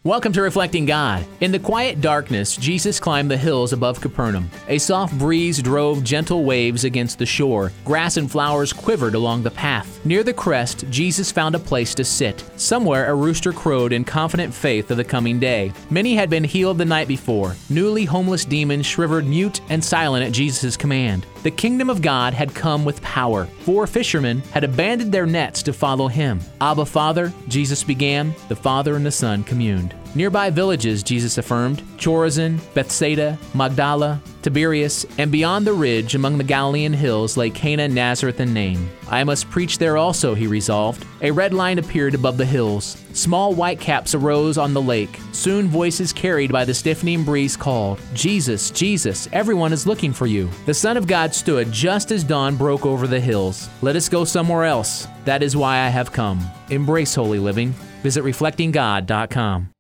Welcome to Reflecting God. In the quiet darkness, Jesus climbed the hills above Capernaum. A soft breeze drove gentle waves against the shore. Grass and flowers quivered along the path. Near the crest, Jesus found a place to sit. Somewhere a rooster crowed in confident faith of the coming day. Many had been healed the night before. Newly homeless demons shivered mute and silent at Jesus' command. The kingdom of God had come with power. 4 fishermen had abandoned their nets to follow him. Abba, Father, Jesus began. The Father and the Son communed. Nearby villages, Jesus affirmed, Chorazin, Bethsaida, Magdala, Tiberias, and beyond the ridge among the Galilean hills lay Cana, Nazareth, and Nain. I must preach there also, he resolved. A red line appeared above the hills. Small white caps arose on the lake. Soon voices carried by the stiffening breeze called, Jesus, Jesus, everyone is looking for you. The Son of God stood just as dawn broke over the hills. Let us go somewhere else. That is why I have come. Embrace holy living. Visit reflectinggod.com.